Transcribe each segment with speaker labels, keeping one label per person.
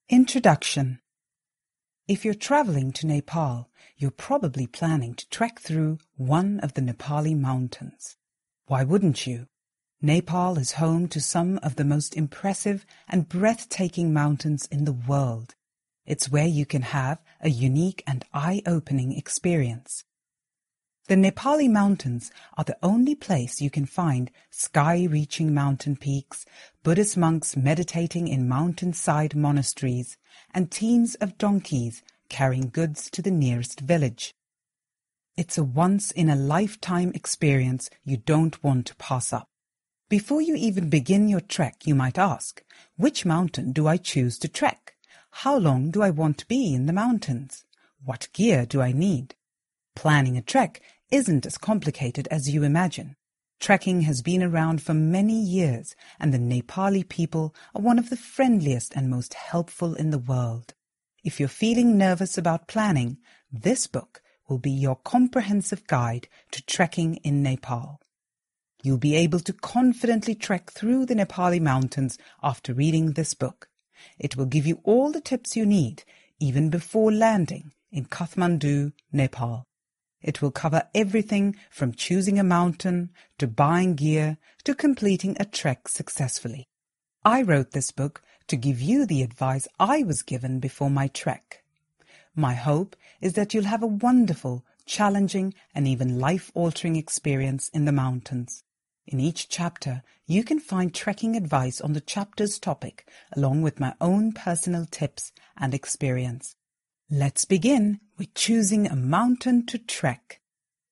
Speaker 1: Introduction. If you're traveling to Nepal, you're probably planning to trek through one of the Nepali mountains. Why wouldn't you? Nepal is home to some of the most impressive and breathtaking mountains in the world. It's where you can have a unique and eye-opening experience. The Nepali mountains are the only place you can find sky-reaching mountain peaks, Buddhist monks meditating in mountainside monasteries, and teams of donkeys carrying goods to the nearest village. It's a once-in-a-lifetime experience you don't want to pass up. Before you even begin your trek, you might ask, which mountain do I choose to trek? How long do I want to be in the mountains? What gear do I need? Planning a trek isn't as complicated as you imagine. Trekking has been around for many years, and the Nepali people are one of the friendliest and most helpful in the world. If you're feeling nervous about planning, this book will be your comprehensive guide to trekking in Nepal. You'll be able to confidently trek through the Nepali mountains after reading this book. It will give you all the tips you need, even before landing in Kathmandu, Nepal. It will cover everything from choosing a mountain, to buying gear, to completing a trek successfully. I wrote this book to give you the advice I was given before my trek. My hope is that you'll have a wonderful, challenging, and even life-altering experience in the mountains. In each chapter, you can find trekking advice on the chapter's topic, along with my own personal tips and experience. Let's begin with choosing a mountain to trek.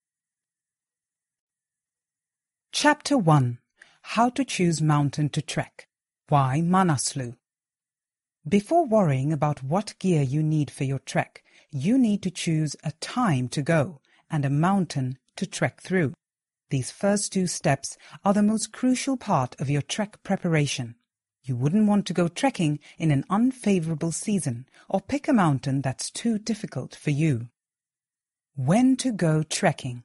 Speaker 1: Chapter 1. How to choose mountain to trek. Why Manaslu? Before worrying about what gear you need for your trek, you need to choose a time to go and a mountain to trek through. These first two steps are the most crucial part of your trek preparation. You wouldn't want to go trekking in an unfavorable season or pick a mountain that's too difficult for you. When to go trekking.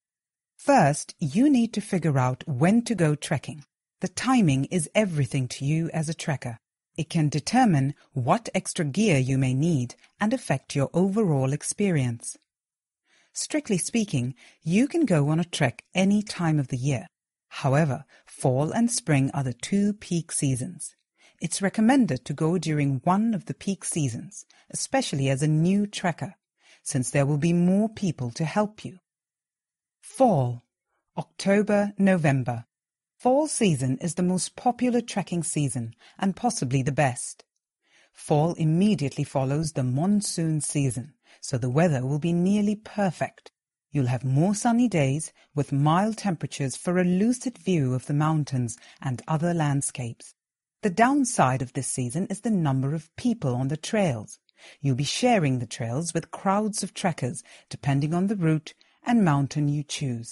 Speaker 1: First, you need to figure out when to go trekking. The timing is everything to you as a trekker. It can determine what extra gear you may need and affect your overall experience. Strictly speaking, you can go on a trek any time of the year. However, fall and spring are the two peak seasons. It's recommended to go during one of the peak seasons, especially as a new trekker, since there will be more people to help you. Fall, October, November. Fall season is the most popular trekking season and possibly the best. Fall immediately follows the monsoon season, so the weather will be nearly perfect. You'll have more sunny days with mild temperatures for a lucid view of the mountains and other landscapes. The downside of this season is the number of people on the trails. You'll be sharing the trails with crowds of trekkers depending on the route and mountain you choose.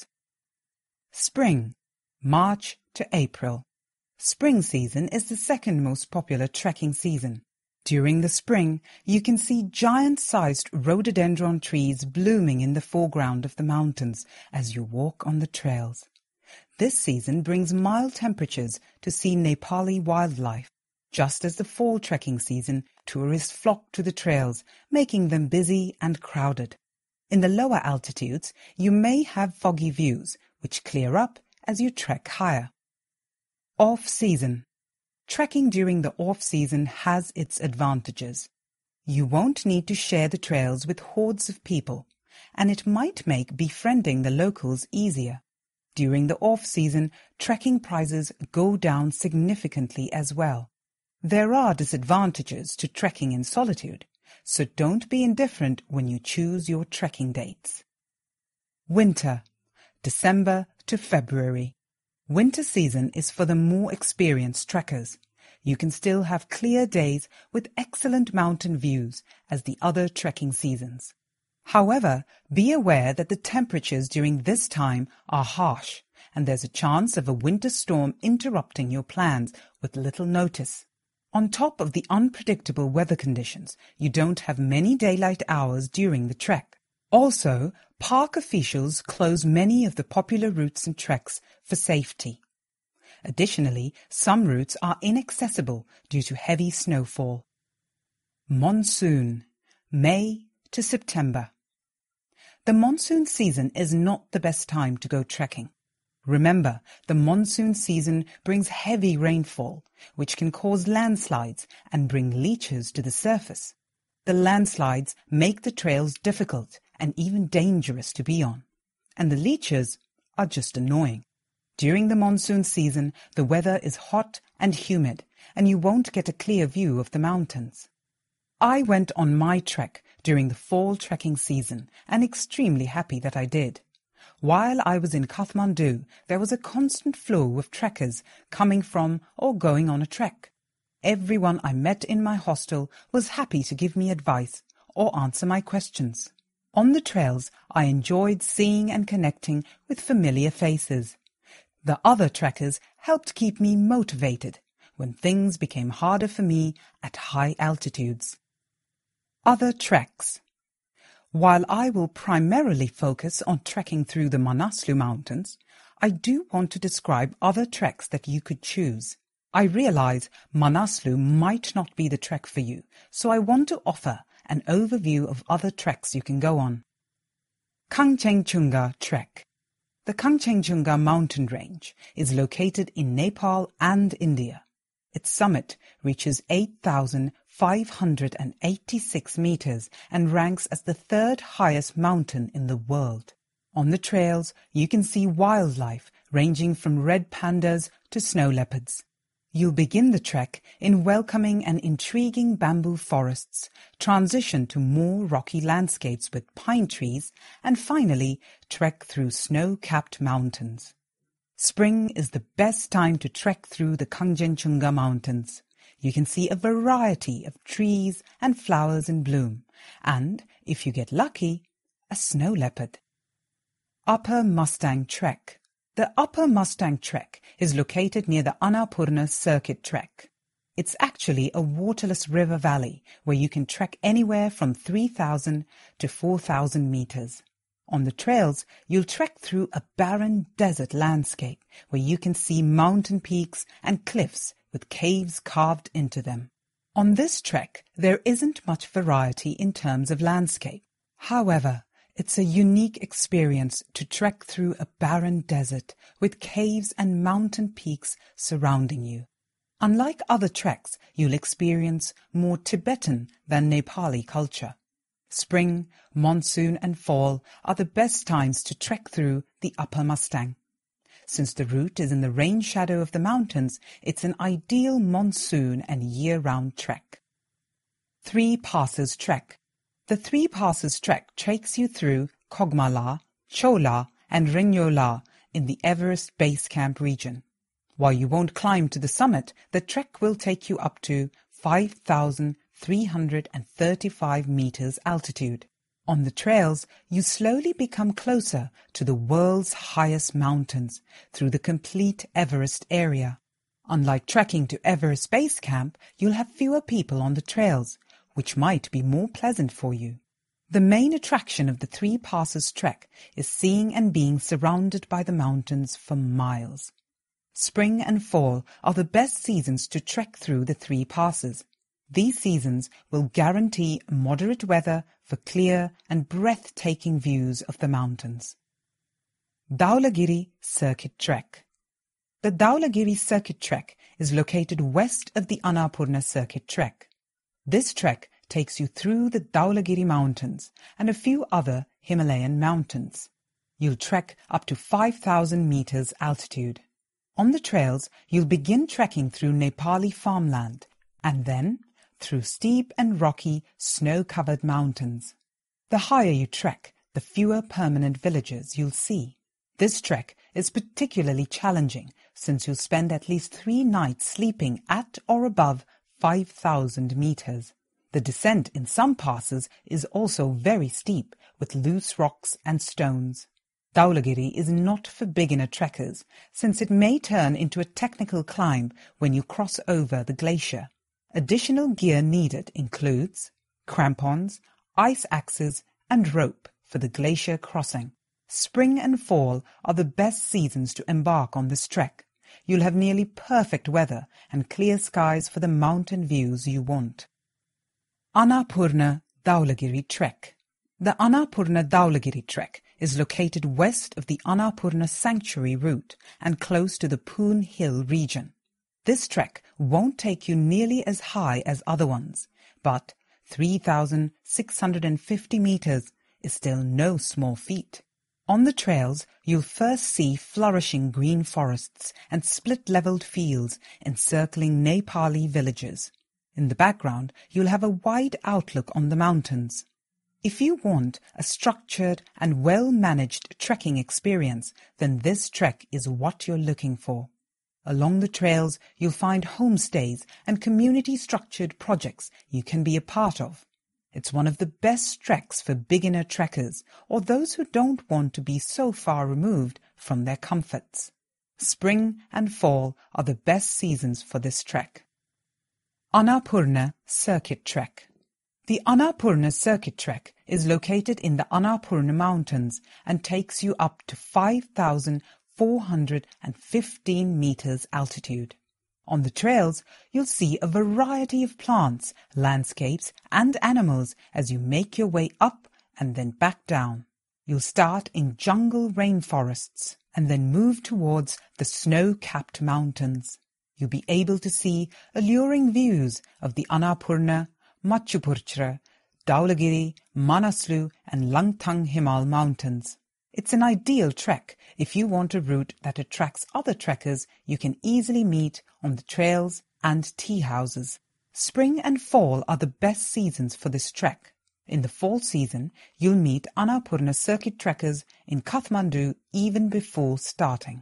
Speaker 1: Spring, March to April. Spring season is the second most popular trekking season. During the spring, you can see giant-sized rhododendron trees blooming in the foreground of the mountains as you walk on the trails. This season brings mild temperatures to see Nepali wildlife. Just as the fall trekking season, tourists flock to the trails, making them busy and crowded. In the lower altitudes, you may have foggy views, which clear up as you trek higher. Off-season. Trekking during the off-season has its advantages. You won't need to share the trails with hordes of people, and it might make befriending the locals easier. During the off-season, trekking prices go down significantly as well. There are disadvantages to trekking in solitude, so don't be indifferent when you choose your trekking dates. Winter, December to February. Winter season is for the more experienced trekkers. You can still have clear days with excellent mountain views as the other trekking seasons. However, be aware that the temperatures during this time are harsh, and there's a chance of a winter storm interrupting your plans with little notice. On top of the unpredictable weather conditions, you don't have many daylight hours during the trek. Also, park officials close many of the popular routes and treks for safety. Additionally, some routes are inaccessible due to heavy snowfall. Monsoon, May to September. The monsoon season is not the best time to go trekking. Remember, the monsoon season brings heavy rainfall, which can cause landslides and bring leeches to the surface. The landslides make the trails difficult and even dangerous to be on, and the leeches are just annoying. During the monsoon season, the weather is hot and humid, and you won't get a clear view of the mountains. I went on my trek during the fall trekking season, and extremely happy that I did. While I was in Kathmandu, there was a constant flow of trekkers coming from or going on a trek. Everyone I met in my hostel was happy to give me advice or answer my questions. On the trails, I enjoyed seeing and connecting with familiar faces. The other trekkers helped keep me motivated when things became harder for me at high altitudes. Other treks. While I will primarily focus on trekking through the Manaslu Mountains, I do want to describe other treks that you could choose. I realize Manaslu might not be the trek for you, so I want to offer an overview of other treks you can go on. Kangchenjunga Trek. The Kangchenjunga mountain range is located in Nepal and India. Its summit reaches 8,586 meters and ranks as the third highest mountain in the world. On the trails, you can see wildlife ranging from red pandas to snow leopards. You'll begin the trek in welcoming and intriguing bamboo forests, transition to more rocky landscapes with pine trees, and finally trek through snow-capped mountains. Spring is the best time to trek through the Kangchenjunga Mountains. You can see a variety of trees and flowers in bloom, and, if you get lucky, a snow leopard. Upper Mustang Trek. The Upper Mustang Trek is located near the Annapurna Circuit Trek. It's actually a waterless river valley where you can trek anywhere from 3,000 to 4,000 meters. On the trails, you'll trek through a barren desert landscape where you can see mountain peaks and cliffs with caves carved into them. On this trek, there isn't much variety in terms of landscape. However, it's a unique experience to trek through a barren desert with caves and mountain peaks surrounding you. Unlike other treks, you'll experience more Tibetan than Nepali culture. Spring, monsoon and fall are the best times to trek through the Upper Mustang. Since the route is in the rain shadow of the mountains, it's an ideal monsoon and year-round trek. Three Passes Trek. The Three Passes Trek takes you through Kogmala, Chola and Rinyola in the Everest Base Camp region. While you won't climb to the summit, the trek will take you up to 5,335 meters altitude. On the trails, you slowly become closer to the world's highest mountains through the complete Everest area. Unlike trekking to Everest Base Camp, you'll have fewer people on the trails, which might be more pleasant for you. The main attraction of the Three Passes Trek is seeing and being surrounded by the mountains for miles. Spring and fall are the best seasons to trek through the Three Passes. These seasons will guarantee moderate weather for clear and breathtaking views of the mountains. Dhaulagiri Circuit Trek. The Dhaulagiri Circuit Trek is located west of the Annapurna Circuit Trek. This trek takes you through the Dhaulagiri Mountains and a few other Himalayan mountains. You'll trek up to 5,000 meters altitude. On the trails, you'll begin trekking through Nepali farmland and then through steep and rocky, snow-covered mountains. The higher you trek, the fewer permanent villages you'll see. This trek is particularly challenging since you'll spend at least 3 nights sleeping at or above 5,000 meters. The descent in some passes is also very steep, with loose rocks and stones. Dhaulagiri is not for beginner trekkers, since it may turn into a technical climb when you cross over the glacier. Additional gear needed includes crampons, ice axes, and rope for the glacier crossing. Spring and fall are the best seasons to embark on this trek. You'll have nearly perfect weather and clear skies for the mountain views you want. Annapurna Dhaulagiri Trek. The Annapurna Dhaulagiri Trek is located west of the Annapurna Sanctuary route and close to the Poon Hill region. This trek won't take you nearly as high as other ones, but 3,650 meters is still no small feat. On the trails, you'll first see flourishing green forests and split-leveled fields encircling Nepali villages. In the background, you'll have a wide outlook on the mountains. If you want a structured and well-managed trekking experience, then this trek is what you're looking for. Along the trails, you'll find homestays and community-structured projects you can be a part of. It's one of the best treks for beginner trekkers or those who don't want to be so far removed from their comforts. Spring and fall are the best seasons for this trek. Annapurna Circuit Trek. The Annapurna Circuit Trek is located in the Annapurna Mountains and takes you up to 5,415 meters altitude. On the trails, you'll see a variety of plants, landscapes and animals as you make your way up and then back down. You'll start in jungle rainforests and then move towards the snow-capped mountains. You'll be able to see alluring views of the Annapurna, Machupuchra, Dhaulagiri, Manaslu and Langtang Himal mountains. It's an ideal trek if you want a route that attracts other trekkers you can easily meet on the trails and tea houses. Spring and fall are the best seasons for this trek. In the fall season, you'll meet Annapurna Circuit trekkers in Kathmandu even before starting.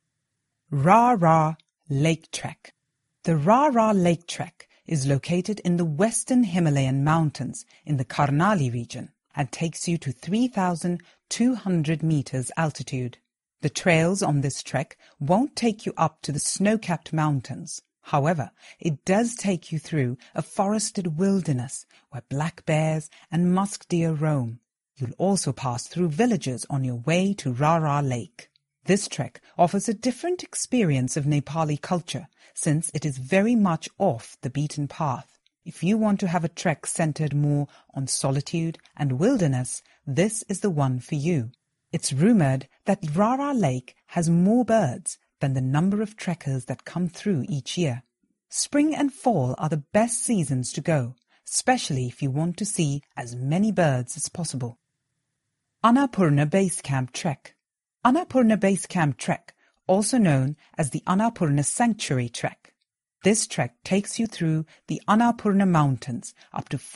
Speaker 1: Ra Lake Trek. The Ra Lake Trek is located in the western Himalayan mountains in the Karnali region and takes you to 3,200 meters altitude. The trails on this trek won't take you up to the snow-capped mountains. However, it does take you through a forested wilderness where black bears and musk deer roam. You'll also pass through villages on your way to Ra Lake. This trek offers a different experience of Nepali culture since it is very much off the beaten path. If you want to have a trek centered more on solitude and wilderness, this is the one for you. It's rumored that Ra Lake has more birds than the number of trekkers that come through each year. Spring and fall are the best seasons to go, especially if you want to see as many birds as possible. Annapurna Base Camp Trek. Annapurna Base Camp Trek, also known as the Annapurna Sanctuary Trek. This trek takes you through the Annapurna Mountains up to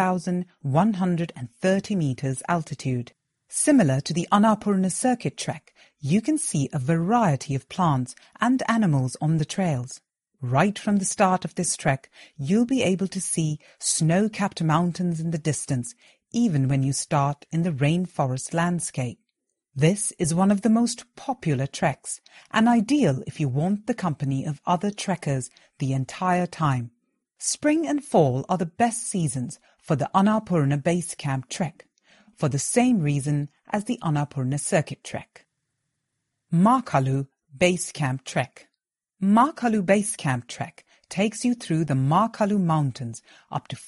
Speaker 1: 4,130 meters altitude. Similar to the Annapurna Circuit Trek, you can see a variety of plants and animals on the trails. Right from the start of this trek, you'll be able to see snow-capped mountains in the distance, even when you start in the rainforest landscape. This is one of the most popular treks, and ideal if you want the company of other trekkers the entire time. Spring and fall are the best seasons for the Annapurna Base Camp Trek, for the same reason as the Annapurna Circuit Trek. Makalu Base Camp Trek. Makalu Base Camp Trek takes you through the Makalu Mountains up to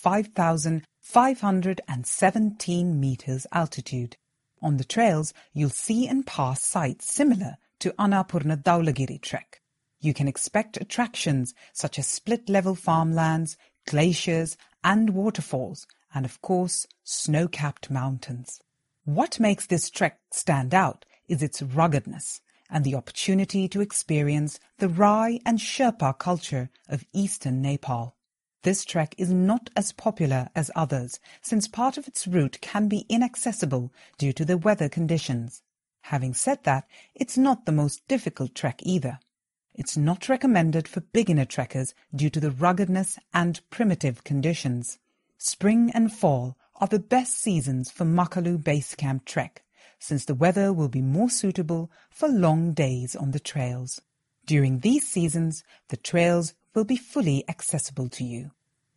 Speaker 1: 5,517 meters altitude. On the trails, you'll see and pass sites similar to Annapurna Dhaulagiri Trek. You can expect attractions such as split-level farmlands, glaciers and waterfalls, and of course, snow-capped mountains. What makes this trek stand out is its ruggedness and the opportunity to experience the Rai and Sherpa culture of eastern Nepal. This trek is not as popular as others since part of its route can be inaccessible due to the weather conditions. Having said that, it's not the most difficult trek either. It's not recommended for beginner trekkers due to the ruggedness and primitive conditions. Spring and fall are the best seasons for Makalu Base Camp Trek, since the weather will be more suitable for long days on the trails. During these seasons, the trails will be fully accessible to you.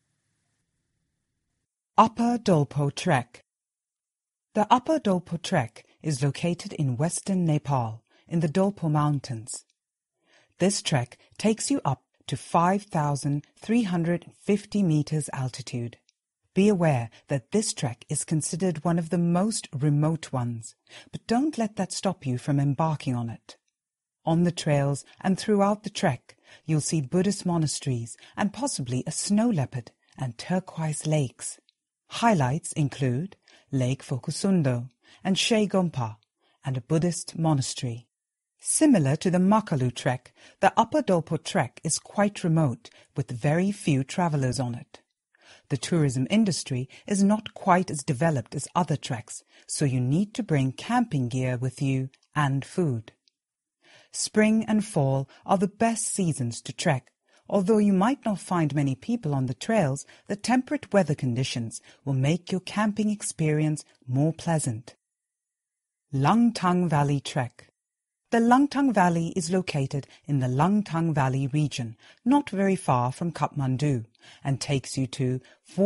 Speaker 1: Upper Dolpo Trek. The Upper Dolpo Trek is located in western Nepal, in the Dolpo Mountains. This trek takes you up to 5,350 meters altitude. Be aware that this trek is considered one of the most remote ones, but don't let that stop you from embarking on it. On the trails and throughout the trek, you'll see Buddhist monasteries and possibly a snow leopard and turquoise lakes. Highlights include Lake Fokusundo and Shegompa and a Buddhist monastery. Similar to the Makalu trek, the Upper Dolpo trek is quite remote with very few travellers on it. The tourism industry is not quite as developed as other treks, so you need to bring camping gear with you and food. Spring and fall are the best seasons to trek. Although you might not find many people on the trails, the temperate weather conditions will make your camping experience more pleasant. Langtang Valley Trek. The Langtang Valley is located in the Langtang Valley region, not very far from Kathmandu, and takes you to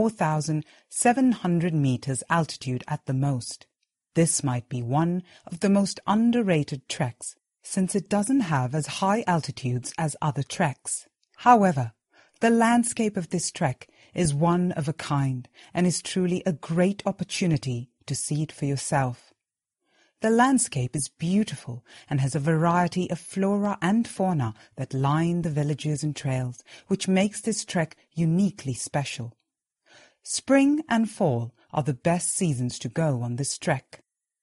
Speaker 1: 4,700 meters altitude at the most. This might be one of the most underrated treks, since it doesn't have as high altitudes as other treks. However, the landscape of this trek is one of a kind and is truly a great opportunity to see it for yourself. The landscape is beautiful and has a variety of flora and fauna that line the villages and trails, which makes this trek uniquely special. Spring and fall are the best seasons to go on this trek.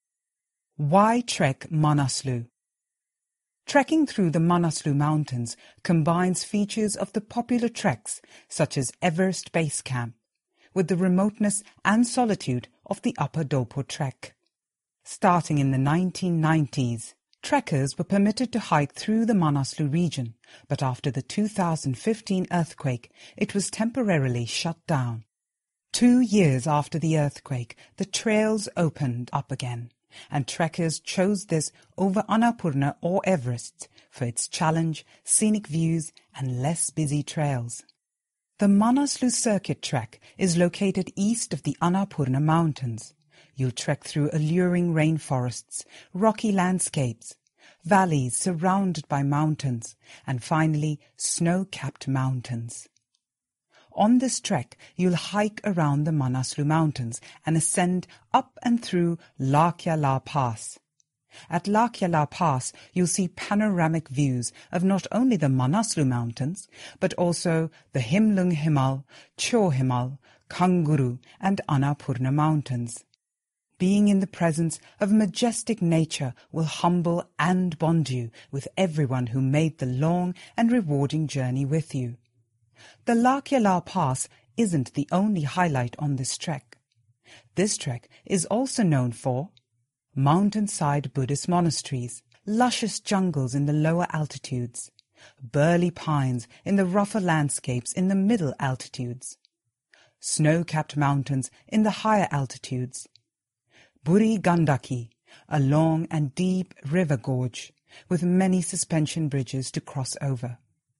Speaker 1: Why trek Manaslu? Trekking through the Manaslu Mountains combines features of the popular treks such as Everest Base Camp with the remoteness and solitude of the Upper Dolpo trek. Starting in the 1990s, trekkers were permitted to hike through the Manaslu region, but after the 2015 earthquake, it was temporarily shut down. 2 years after the earthquake, the trails opened up again, and trekkers chose this over Annapurna or Everest for its challenge, scenic views, and less busy trails. The Manaslu Circuit Trek is located east of the Annapurna Mountains. You'll trek through alluring rainforests, rocky landscapes, valleys surrounded by mountains, and finally snow-capped mountains. On this trek, you'll hike around the Manaslu Mountains and ascend up and through Lakya La Pass. At Lakya La Pass, you'll see panoramic views of not only the Manaslu Mountains, but also the Himlung Himal, Cho Himal, Kanguru, and Annapurna Mountains. Being in the presence of majestic nature will humble and bond you with everyone who made the long and rewarding journey with you. The Lakya La Pass isn't the only highlight on this trek. This trek is also known for mountainside Buddhist monasteries, luscious jungles in the lower altitudes, burly pines in the rougher landscapes in the middle altitudes, snow-capped mountains in the higher altitudes, Buri Gandaki, a long and deep river gorge with many suspension bridges to cross over.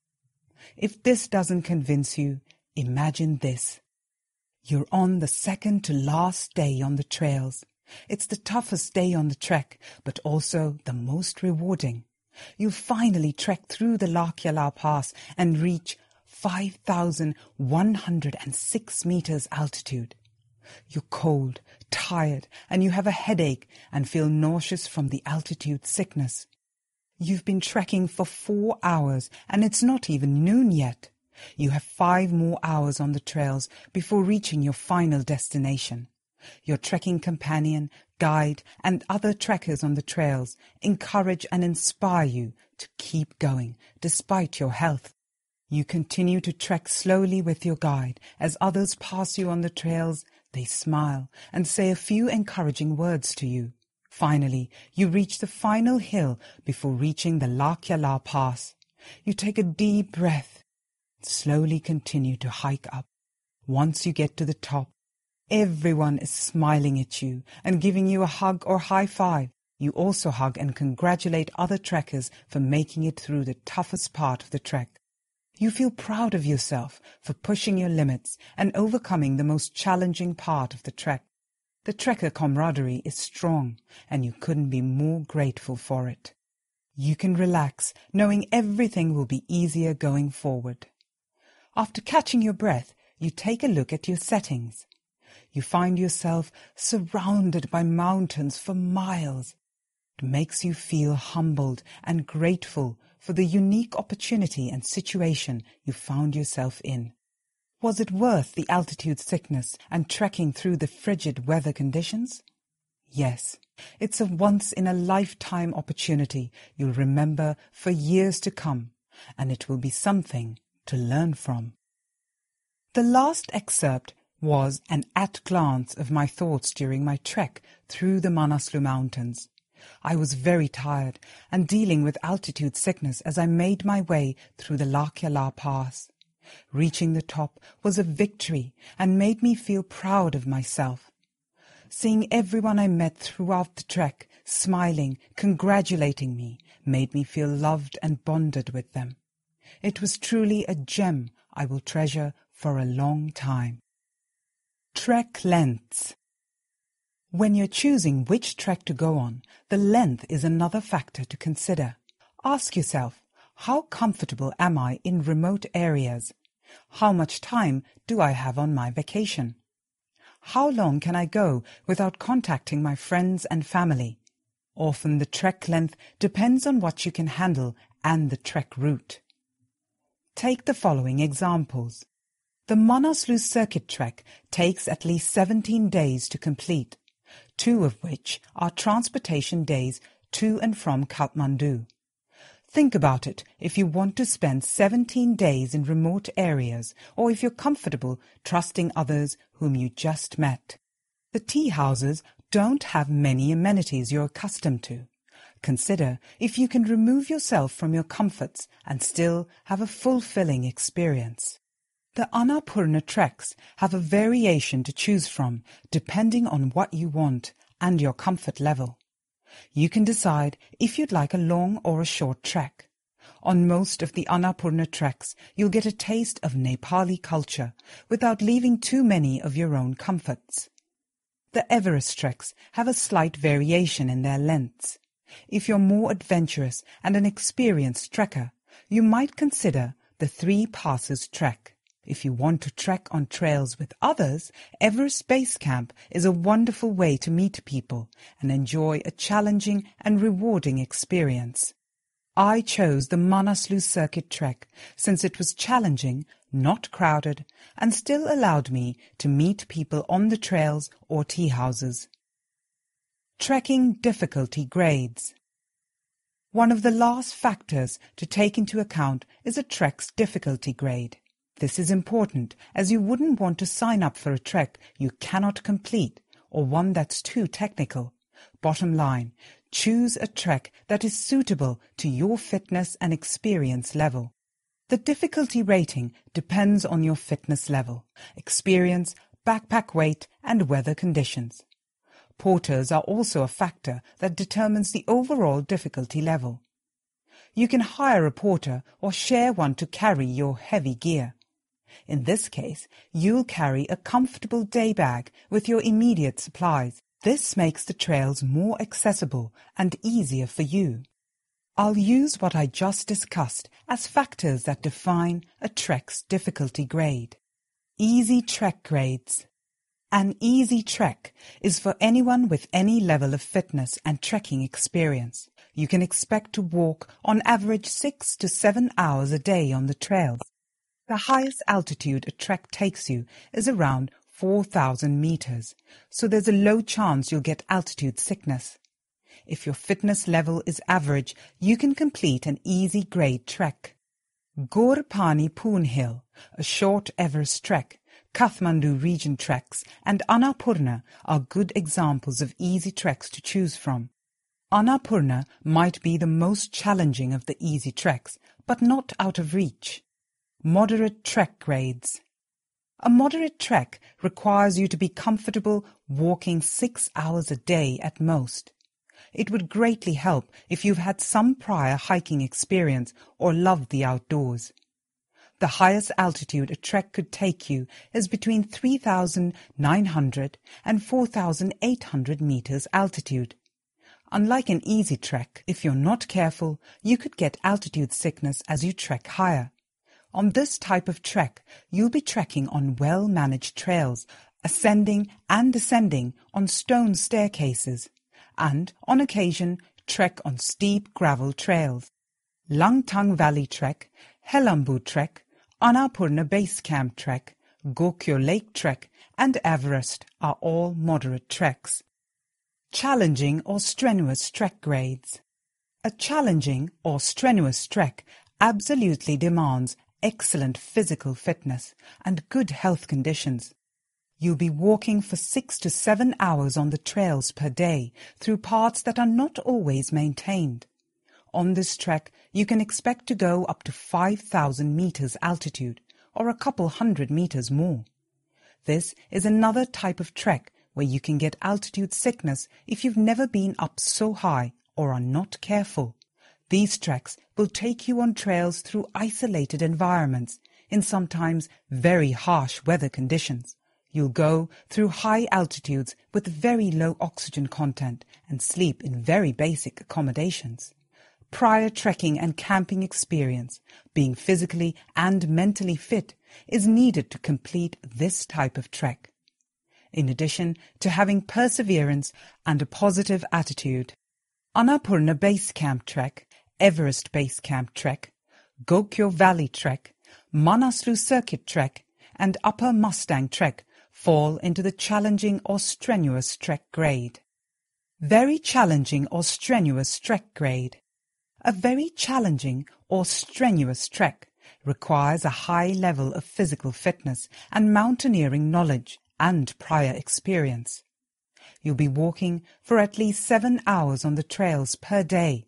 Speaker 1: If this doesn't convince you, imagine this. You're on the second to last day on the trails. It's the toughest day on the trek, but also the most rewarding. You finally trek through the Lakya La Pass and reach 5,106 meters altitude. You're cold, tired, and you have a headache and feel nauseous from the altitude sickness. You've been trekking for 4 hours and it's not even noon yet. You have 5 more hours on the trails before reaching your final destination. Your trekking companion, guide, and other trekkers on the trails encourage and inspire you to keep going despite your health. You continue to trek slowly with your guide. As others pass you on the trails, they smile and say a few encouraging words to you. Finally, you reach the final hill before reaching the Lakya La Pass. You take a deep breath and slowly continue to hike up. Once you get to the top, everyone is smiling at you and giving you a hug or high five. You also hug and congratulate other trekkers for making it through the toughest part of the trek. You feel proud of yourself for pushing your limits and overcoming the most challenging part of the trek. The trekker camaraderie is strong, and you couldn't be more grateful for it. You can relax, knowing everything will be easier going forward. After catching your breath, you take a look at your settings. You find yourself surrounded by mountains for miles. It makes you feel humbled and grateful for the unique opportunity and situation you found yourself in. Was it worth the altitude sickness and trekking through the frigid weather conditions? Yes, it's a once-in-a-lifetime opportunity you'll remember for years to come, and it will be something to learn from. The last excerpt was an at-glance of my thoughts during my trek through the Manaslu Mountains. I was very tired and dealing with altitude sickness as I made my way through the Lakya La Pass. Reaching the top was a victory and made me feel proud of myself. Seeing everyone I met throughout the trek smiling, congratulating me, made me feel loved and bonded with them. It was truly a gem I will treasure for a long time. Trek lengths. When you're choosing which trek to go on, the length is another factor to consider. Ask yourself, how comfortable am I in remote areas? How much time do I have on my vacation? How long can I go without contacting my friends and family? Often the trek length depends on what you can handle and the trek route. Take the following examples. The Manaslu circuit trek takes at least 17 days to complete, 2 of which are transportation days to and from Kathmandu. Think about it if you want to spend 17 days in remote areas or if you're comfortable trusting others whom you just met. The tea houses don't have many amenities you're accustomed to. Consider if you can remove yourself from your comforts and still have a fulfilling experience. The Annapurna treks have a variation to choose from depending on what you want and your comfort level. You can decide if you'd like a long or a short trek. On most of the Annapurna treks, you'll get a taste of Nepali culture without leaving too many of your own comforts. The Everest treks have a slight variation in their lengths. If you're more adventurous and an experienced trekker, you might consider the 3 Passes trek. If you want to trek on trails with others, Everest Base Camp is a wonderful way to meet people and enjoy a challenging and rewarding experience. I chose the Manaslu circuit trek since it was challenging, not crowded, and still allowed me to meet people on the trails or tea houses. Trekking difficulty grades. One of the last factors to take into account is a trek's difficulty grade. This is important as you wouldn't want to sign up for a trek you cannot complete or one that's too technical. Bottom line, choose a trek that is suitable to your fitness and experience level. The difficulty rating depends on your fitness level, experience, backpack weight, and weather conditions. Porters are also a factor that determines the overall difficulty level. You can hire a porter or share one to carry your heavy gear. In this case, you'll carry a comfortable day bag with your immediate supplies. This makes the trails more accessible and easier for you. I'll use what I just discussed as factors that define a trek's difficulty grade. Easy trek grades. An easy trek is for anyone with any level of fitness and trekking experience. You can expect to walk on average 6 to 7 hours a day on the trails. The highest altitude a trek takes you is around 4,000 meters, so there's a low chance you'll get altitude sickness. If your fitness level is average, you can complete an easy grade trek. Gorpani Poon Hill, a short Everest trek, Kathmandu region treks, and Annapurna are good examples of easy treks to choose from. Annapurna might be the most challenging of the easy treks, but not out of reach. Moderate trek grades. A moderate trek requires you to be comfortable walking 6 hours a day at most. It would greatly help if you've had some prior hiking experience or love the outdoors. The highest altitude a trek could take you is between 3,900 and 4,800 meters altitude. Unlike an easy trek, if you're not careful, you could get altitude sickness as you trek higher. On this type of trek, you'll be trekking on well-managed trails, ascending and descending on stone staircases, and on occasion trek on steep gravel trails. Langtang Valley Trek, Helambu Trek, Annapurna Base Camp Trek, Gokyo Lake Trek and Everest are all moderate treks. Challenging or strenuous trek grades. A challenging or strenuous trek absolutely demands excellent physical fitness and good health conditions. You'll be walking for 6 to 7 hours on the trails per day through paths that are not always maintained. On this trek, you can expect to go up to 5,000 meters altitude, or a couple hundred meters more. This is another type of trek where you can get altitude sickness if you've never been up so high or are not careful. These treks will take you on trails through isolated environments in sometimes very harsh weather conditions. You'll go through high altitudes with very low oxygen content and sleep in very basic accommodations. Prior trekking and camping experience, being physically and mentally fit, is needed to complete this type of trek. In addition to having perseverance and a positive attitude, Annapurna Base Camp Trek, Everest Base Camp Trek, Gokyo Valley Trek, Manaslu Circuit Trek, and Upper Mustang Trek fall into the challenging or strenuous trek grade. Very challenging or strenuous trek grade. A very challenging or strenuous trek requires a high level of physical fitness and mountaineering knowledge and prior experience. You'll be walking for at least 7 hours on the trails per day.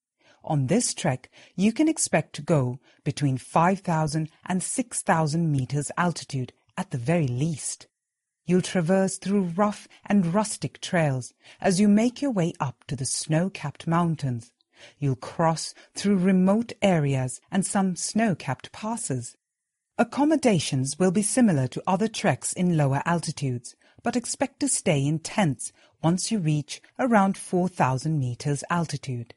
Speaker 1: On this trek, you can expect to go between 5,000 and 6,000 meters altitude at the very least. You'll traverse through rough and rustic trails as you make your way up to the snow-capped mountains. You'll cross through remote areas and some snow-capped passes. Accommodations will be similar to other treks in lower altitudes, but expect to stay in tents once you reach around 4,000 meters altitude.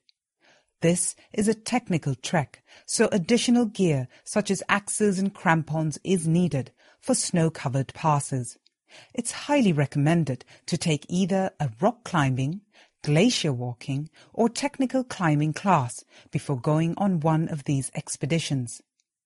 Speaker 1: This is a technical trek, so additional gear such as axes and crampons is needed for snow-covered passes. It's highly recommended to take either a rock climbing, glacier walking or technical climbing class before going on one of these expeditions.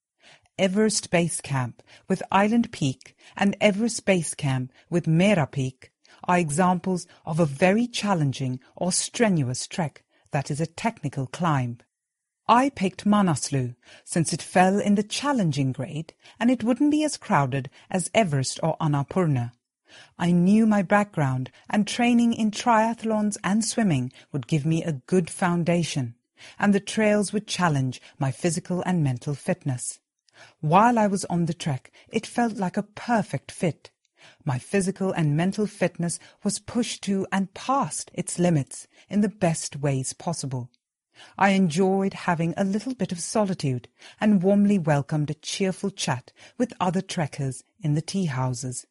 Speaker 1: Everest Base Camp with Island Peak and Everest Base Camp with Mera Peak are examples of a very challenging or strenuous trek that is a technical climb. I picked Manaslu since it fell in the challenging grade and it wouldn't be as crowded as Everest or Annapurna. I knew my background and training in triathlons and swimming would give me a good foundation, and the trails would challenge my physical and mental fitness. While I was on the trek, it felt like a perfect fit. My physical and mental fitness was pushed to and past its limits in the best ways possible. I enjoyed having a little bit of solitude and warmly welcomed a cheerful chat with other trekkers in the tea houses.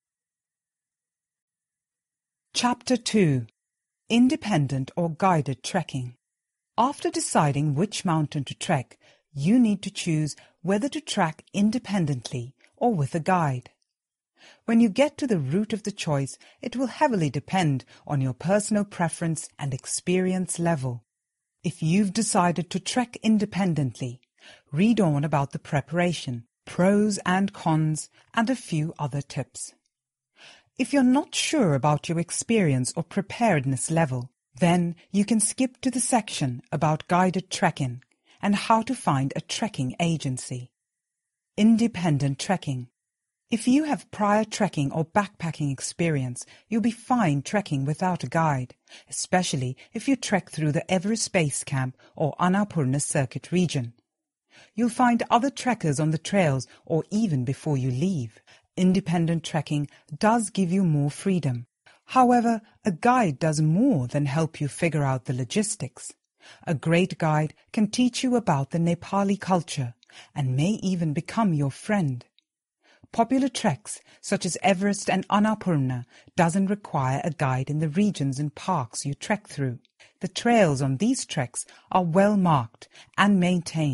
Speaker 1: Chapter 2. Independent or Guided Trekking. After deciding which mountain to trek, you need to choose whether to trek independently or with a guide. When you get to the route of the choice, it will heavily depend on your personal preference and experience level. If you've decided to trek independently, read on about the preparation, pros and cons, and a few other tips. If you're not sure about your experience or preparedness level, then you can skip to the section about guided trekking and how to find a trekking agency. Independent trekking. If you have prior trekking or backpacking experience, you'll be fine trekking without a guide, especially if you trek through the Everest Base Camp or Annapurna Circuit region. You'll find other trekkers on the trails or even before you leave. Independent trekking does give you more freedom. However, a guide does more than help you figure out the logistics. A great guide can teach you about the Nepali culture and may even become your friend. Popular treks such as Everest and Annapurna doesn't require a guide in the regions and parks you trek through. The trails on these treks are well marked and maintained.